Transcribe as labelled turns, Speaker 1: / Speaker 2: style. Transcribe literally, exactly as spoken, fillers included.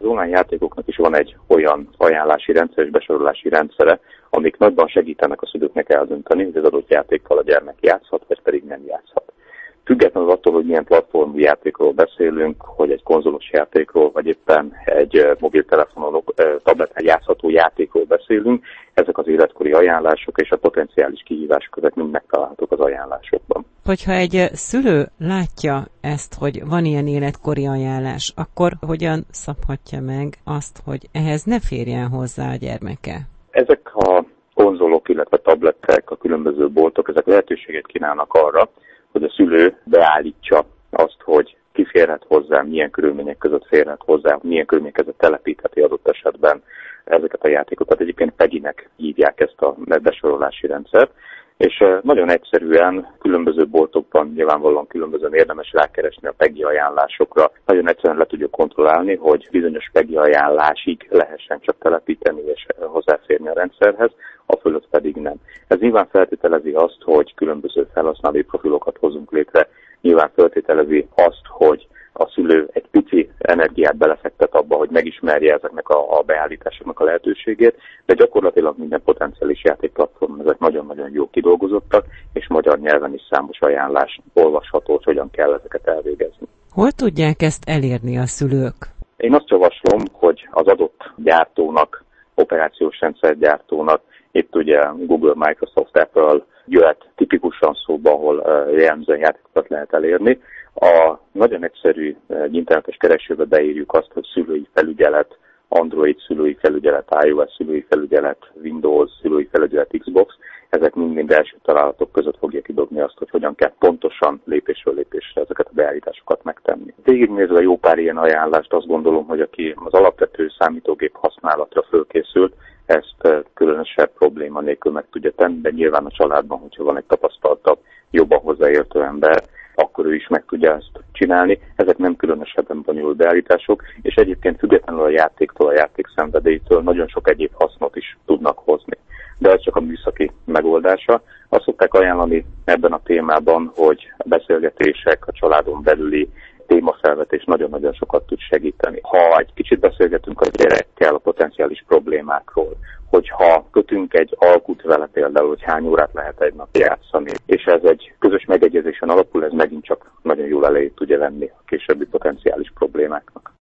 Speaker 1: Az online játékoknak is van egy olyan ajánlási rendszer és besorolási rendszere, amik nagyban segítenek a szülőknek eldönteni, hogy az adott játékkal a gyermek játszhat, vagy pedig nem játszhat. Függetlenül attól, hogy milyen platformú játékról beszélünk, hogy egy konzolos játékról, vagy éppen egy mobiltelefonon, tableten játszható játékról beszélünk, ezek az életkori ajánlások és a potenciális kihívások között mind megtalálhatók az ajánlásokban.
Speaker 2: Hogyha egy szülő látja ezt, hogy van ilyen életkori ajánlás, akkor hogyan szabhatja meg azt, hogy ehhez ne férjen hozzá a gyermeke?
Speaker 1: Ezek a konzolok, illetve tabletek, a különböző boltok, ezek lehetőséget kínálnak arra, hogy a szülő beállítsa azt, hogy ki férhet hozzá, milyen körülmények között férhet hozzá, milyen körülmények között telepítheti adott esetben ezeket a játékokat. Egyébként PEGI-nek hívják ezt a besorolási rendszert, és nagyon egyszerűen különböző boltokban nyilvánvalóan különbözően érdemes rákeresni a PEGI ajánlásokra. Nagyon egyszerűen le tudjuk kontrollálni, hogy bizonyos PEGI ajánlásig lehessen csak telepíteni és hozzáférni a rendszerhez, a fölött pedig nem. Ez nyilván feltételezi azt, hogy különböző felhasználói profilokat hozunk létre, nyilván feltételezi azt, hogy a szülő egy pici energiát belefektet abba, hogy megismerje ezeknek a, a beállításoknak a lehetőségét, de gyakorlatilag minden potenciális játékplatform ezek nagyon-nagyon jó kidolgozottak, és magyar nyelven is számos ajánlás olvasható, hogy hogyan kell ezeket elvégezni.
Speaker 2: Hol tudják ezt elérni a szülők?
Speaker 1: Én azt javaslom, hogy az adott gyártónak, operációs rendszergyártónak, itt ugye Google, Microsoft, Apple jöhet tipikusan szóba, ahol jellemzően játékokat lehet elérni. A nagyon egyszerű egy internetes keresőbe beírjuk azt, hogy szülői felügyelet, Android szülői felügyelet, iOS szülői felügyelet, Windows szülői felügyelet, Xbox. Ezek mind-mind első találatok között fogja kidobni azt, hogy hogyan kell pontosan lépésről lépésre ezeket a beállításokat megtenni. Végignézve jó pár ilyen ajánlást, azt gondolom, hogy aki az alapvető számítógép használatra fölkészült, ezt különösebb probléma nélkül meg tudja tenni, de nyilván a családban, hogyha van egy tapasztaltabb, jobban hozzáértő ember, akkor ő is meg tudja ezt csinálni. Ezek nem különösebben bonyolult beállítások, és egyébként függetlenül a játéktól, a játék szenvedélytől nagyon sok egyéb hasznot is tudnak hozni. De ez csak a műszaki megoldása. Azt szokták ajánlani ebben a témában, hogy a beszélgetések, a családon belüli témafelvetés nagyon-nagyon sokat tud segíteni. Ha egy kicsit beszélgetünk a gyerekkel a potenciális problémákról, hogyha kötünk egy alkut vele például, hogy hány órát lehet egy nap játszani, és ez egy közös megegyezésen alapul, ez megint csak nagyon jól elejét tudja venni a későbbi potenciális problémáknak.